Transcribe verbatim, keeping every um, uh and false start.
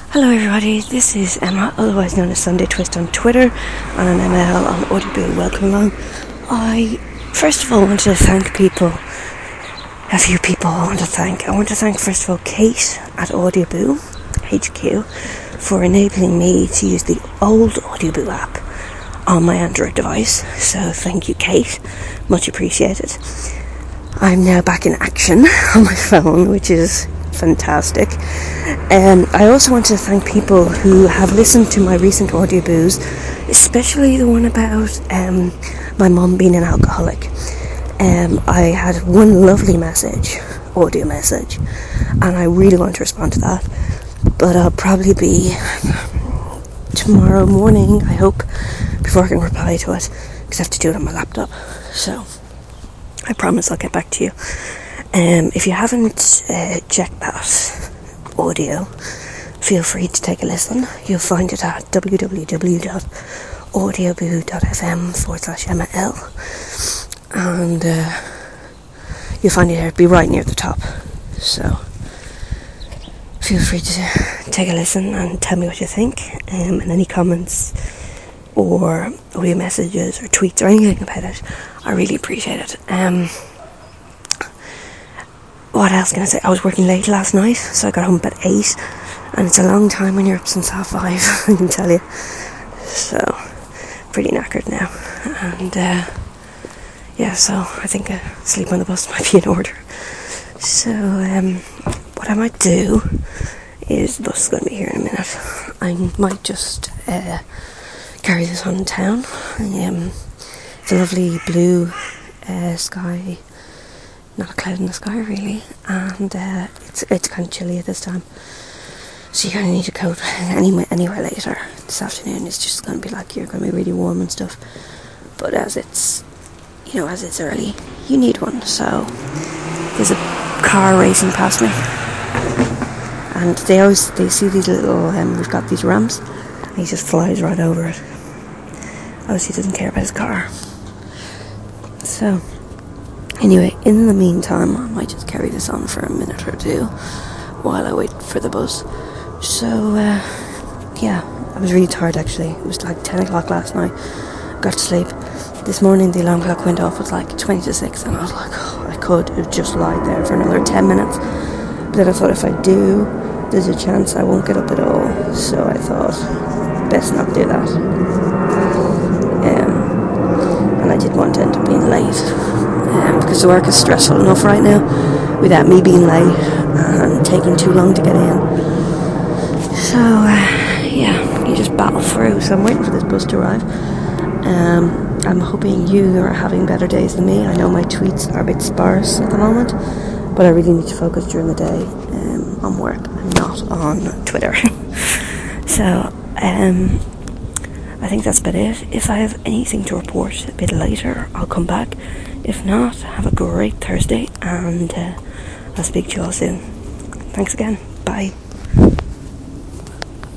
Hello everybody, this is Emma, otherwise known as Sunday Twist on Twitter, and on M L on Audioboo. Welcome along. I first of all want to thank people, a few people I want to thank. I want to thank first of all Kate at Audioboo H Q for enabling me to use the old Audioboo app on my Android device. So thank you, Kate, much appreciated. I'm now back in action on my phone, which is fantastic. Um, I also want to thank people who have listened to my recent audioboos, especially the one about um, my mum being an alcoholic. Um, I had one lovely message, audio message, and I really want to respond to that, but I'll probably be tomorrow morning, I hope, before I can reply to it, because I have to do it on my laptop. So I promise I'll get back to you. Um, if you haven't uh, checked that audio, feel free to take a listen. You'll find it at www.audioboo.fm forward slash ML, and uh, you'll find it there. It'll be right near the top. So feel free to take a listen and tell me what you think, um, and any comments or audio messages or tweets or anything about it. I really appreciate it. Um, What else can I say? I was working late last night, so I got home about eight, and it's a long time when you're up since half five, I can tell you. So, pretty knackered now, and uh, yeah, so I think uh, sleep on the bus might be in order. So, um, what I might do is, the bus is going to be here in a minute. I might just uh, carry this on in town. Um, it's a lovely blue uh, sky. Not a cloud in the sky really, and uh, it's it's kind of chilly at this time, so you're going to need a coat anywhere, anywhere later this afternoon. It's just going to be like, you're going to be really warm and stuff, but as it's, you know, as it's early, you need one. So there's a car racing past me, and they always, they see these little, um, we've got these ramps, and he just flies right over it. Obviously he doesn't care about his car. So anyway, in the meantime, I might just carry this on for a minute or two while I wait for the bus. So, uh, yeah, I was really tired actually. It was like ten o'clock last night. I got to sleep. This morning the alarm clock went off. It was like twenty to six, and I was like, oh, I could have just lied there for another ten minutes. But then I thought, if I do, there's a chance I won't get up at all. So I thought, best not do that. Um, and I didn't want to end up being late. Um, because the work is stressful enough right now without me being late and taking too long to get in. So uh, yeah, you just battle through. So I'm waiting for this bus to arrive. um, I'm hoping you are having better days than me. I know my tweets are a bit sparse at the moment, but I really need to focus during the day um, on work and not on Twitter. So um, I think that's about it. If I have anything to report a bit later, I'll come back. If not, have a great Thursday, and uh, I'll speak to you all soon. Thanks again. Bye.